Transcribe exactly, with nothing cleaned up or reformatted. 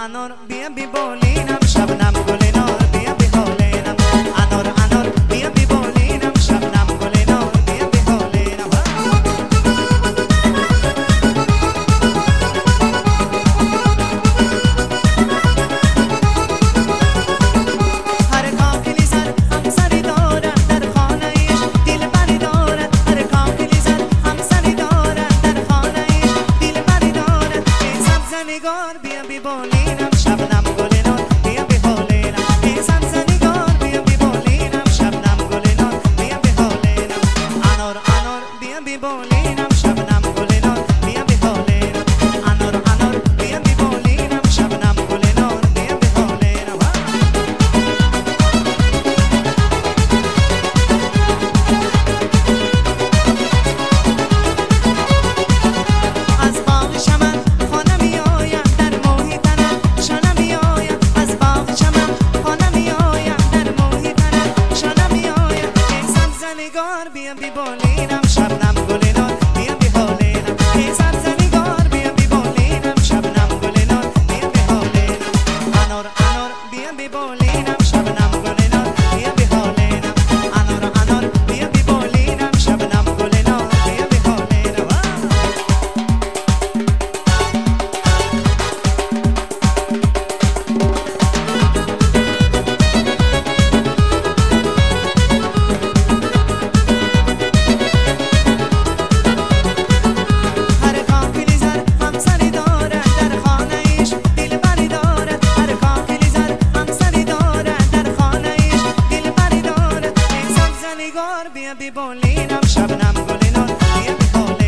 انار بیا بی بالینم شبنم گل نار بیا بی حالینم انار انار بیا بی بالینم شبنم گل نار بیا بی حالینم هر کاکلی زر همسری دارد در خانه ایش دل بری دارد هر کاکلی زر همسری دارد در خانه ایش دل بری دارد ای سبزنگار بیا بی بالینم شبنم گل نار بیا بی حالینم ای سبزنگار بیا بی بالینم شبنم گل نار بیا بی حالینم انار انار بیا بی بالینم شبنم گل نار بیا بی حالینم انار انار بیا بی بالینم شبنم گل نار بیا بی حالینم از باغ چمن خانه می آیم در ماهی تنم شانه می آیم از باغ چمن خانه می آیم در ماهی تنم شانه می آیم ای سبزنگار بیا بی بالینم شبنم گل نار بیا بی حالینم ای سبزنگار بیا بی بالینم شبنم گل نار بیا بی حالینم انار انار بیا بی بالینم شبنم گل نار بیا بی حالینم انار انار بیا بی بالینم شبنم گل نار بیا بی حالینم هر کاکلی زر همسری دارد در خانه ایش دل بری دارد هر کاکلی زر همسری دارد در خانه ایش دل بری دارد ای سبزنگار بیا بی بالینم شبنم گل نار بیا بی حالینم